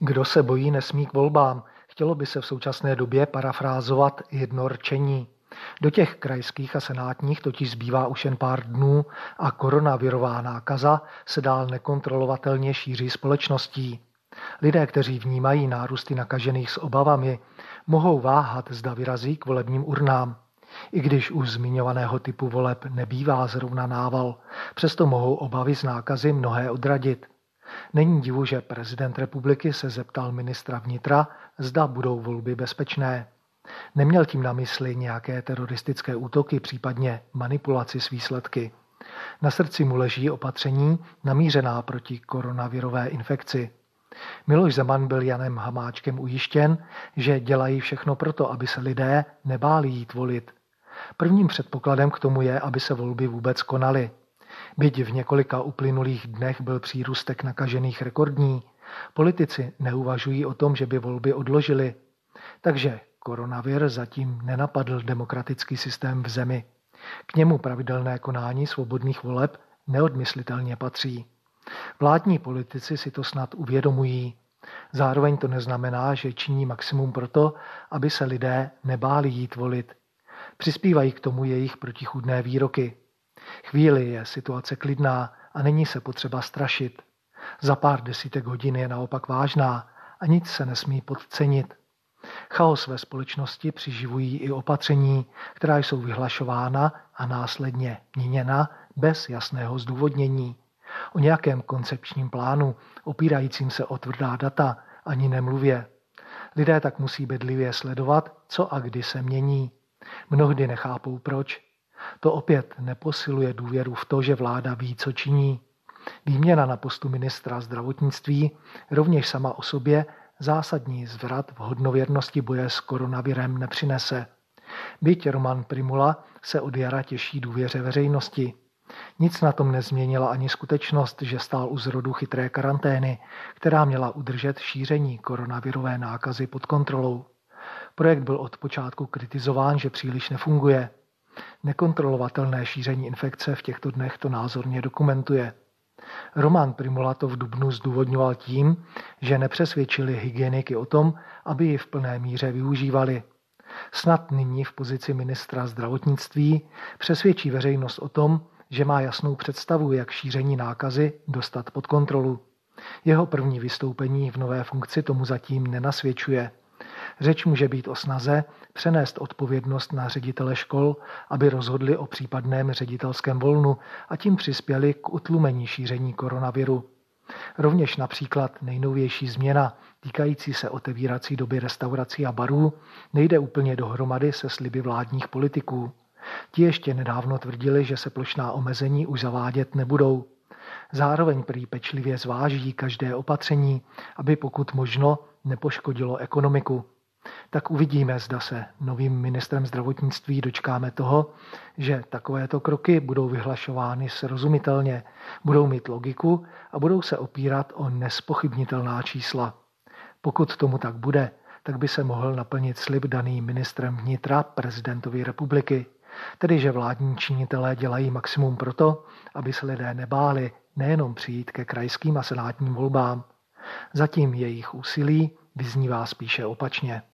Kdo se bojí, nesmí k volbám. Chtělo by se v současné době parafrázovat jedno rčení. Do těch krajských a senátních totiž zbývá už jen pár dnů a koronavirová nákaza se dál nekontrolovatelně šíří společností. Lidé, kteří vnímají nárůsty nakažených s obavami, mohou váhat, zda vyrazí k volebním urnám. I když u zmiňovaného typu voleb nebývá zrovna nával, přesto mohou obavy z nákazy mnohé odradit. Není divu, že prezident republiky se zeptal ministra vnitra, zda budou volby bezpečné. Neměl tím na mysli nějaké teroristické útoky, případně manipulaci s výsledky. Na srdci mu leží opatření namířená proti koronavirové infekci. Miloš Zeman byl Janem Hamáčkem ujištěn, že dělají všechno proto, aby se lidé nebáli jít volit. Prvním předpokladem k tomu je, aby se volby vůbec konaly. Byť v několika uplynulých dnech byl přírůstek nakažených rekordní, politici neuvažují o tom, že by volby odložili. Takže koronavir zatím nenapadl demokratický systém v zemi. K němu pravidelné konání svobodných voleb neodmyslitelně patří. Vládní politici si to snad uvědomují. Zároveň to neznamená, že činí maximum proto, aby se lidé nebáli jít volit. Přispívají k tomu jejich protichůdné výroky. Chvíli je situace klidná a není se potřeba strašit. Za pár desítek hodin je naopak vážná a nic se nesmí podcenit. Chaos ve společnosti přiživují i opatření, která jsou vyhlašována a následně měněna bez jasného zdůvodnění. O nějakém koncepčním plánu, opírajícím se o tvrdá data, ani nemluvě. Lidé tak musí bedlivě sledovat, co a kdy se mění. Mnohdy nechápou proč. To opět neposiluje důvěru v to, že vláda ví, co činí. Výměna na postu ministra zdravotnictví rovněž sama o sobě zásadní zvrat v hodnověrnosti boje s koronavirem nepřinese. Byť Roman Prymula se od jara těší důvěře veřejnosti. Nic na tom nezměnila ani skutečnost, že stál u zrodu chytré karantény, která měla udržet šíření koronavirové nákazy pod kontrolou. Projekt byl od počátku kritizován, že příliš nefunguje. Nekontrolovatelné šíření infekce v těchto dnech to názorně dokumentuje. Roman Prymula to v dubnu zdůvodňoval tím, že nepřesvědčili hygieniky o tom, aby ji v plné míře využívali. Snad nyní v pozici ministra zdravotnictví přesvědčí veřejnost o tom, že má jasnou představu, jak šíření nákazy dostat pod kontrolu. Jeho první vystoupení v nové funkci tomu zatím nenasvědčuje. Řeč může být o snaze přenést odpovědnost na ředitele škol, aby rozhodli o případném ředitelském volnu a tím přispěli k utlumení šíření koronaviru. Rovněž například nejnovější změna týkající se otevírací doby restaurací a barů nejde úplně dohromady se sliby vládních politiků. Ti ještě nedávno tvrdili, že se plošná omezení už zavádět nebudou. Zároveň prý pečlivě zváží každé opatření, aby pokud možno nepoškodilo ekonomiku. Tak uvidíme, zda se novým ministrem zdravotnictví dočkáme toho, že takovéto kroky budou vyhlašovány srozumitelně, budou mít logiku a budou se opírat o nespochybnitelná čísla. Pokud tomu tak bude, tak by se mohl naplnit slib daný ministrem vnitra prezidentovi republiky. Tedy, že vládní činitelé dělají maximum proto, aby se lidé nebáli nejenom přijít ke krajským a senátním volbám. Zatím jejich úsilí vyznívá spíše opačně.